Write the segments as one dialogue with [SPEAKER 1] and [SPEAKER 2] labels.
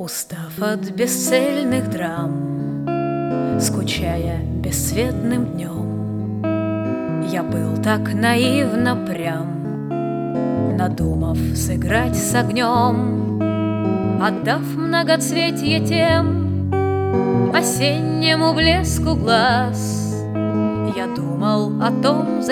[SPEAKER 1] Устав от бесцельных драм, скучая бесцветным днем, я был так наивно прям, надумав сыграть с огнем, отдав многоцветье тем осеннему блеску глаз. Я думал о том,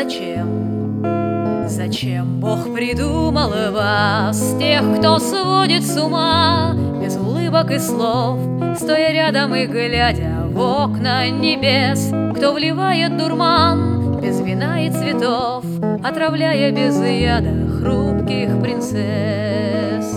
[SPEAKER 1] зачем Бог придумал вас, тех, кто сводит с ума, без улыбок и слов, стоя рядом и глядя в окна небес, кто вливает дурман без вина и цветов, отравляя без яда хрупких принцесс.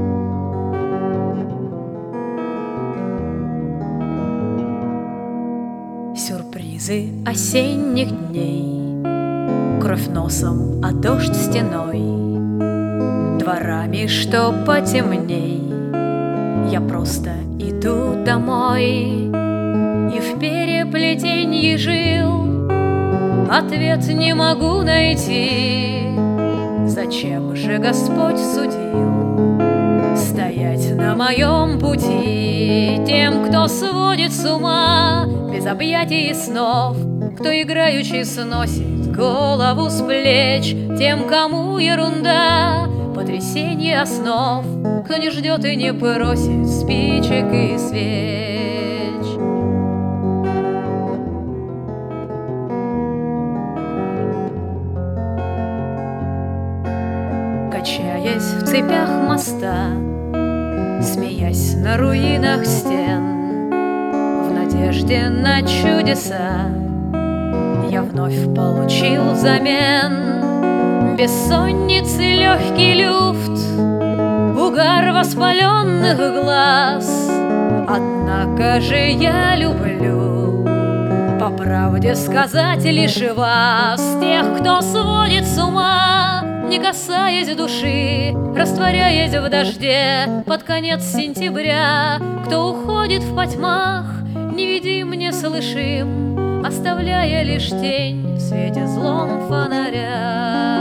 [SPEAKER 1] Сюрпризы осенних дней, кровь носом, а дождь стеной, дворами, что потемней, я просто иду домой. И в переплетенье жил, ответ не могу найти. Зачем же Господь судил стоять на моем пути тем, кто сводит с ума без объятий и снов, кто играючи сносит голову с плеч, тем, кому ерунда потрясение основ, кто не ждет и не просит спичек и свеч. Качаясь в цепях моста, смеясь на руинах стен, в надежде на чудеса, я вновь получил взамен бессонницы легкий люфт, угар воспаленных глаз. Однако же я люблю, по правде сказать, лишь вас, тех, кто сводит с ума, не касаясь души, растворяясь в дожде под конец сентября, кто уходит в потьмах, невидим, неслышим, оставляя лишь тень в свете злом фонаря.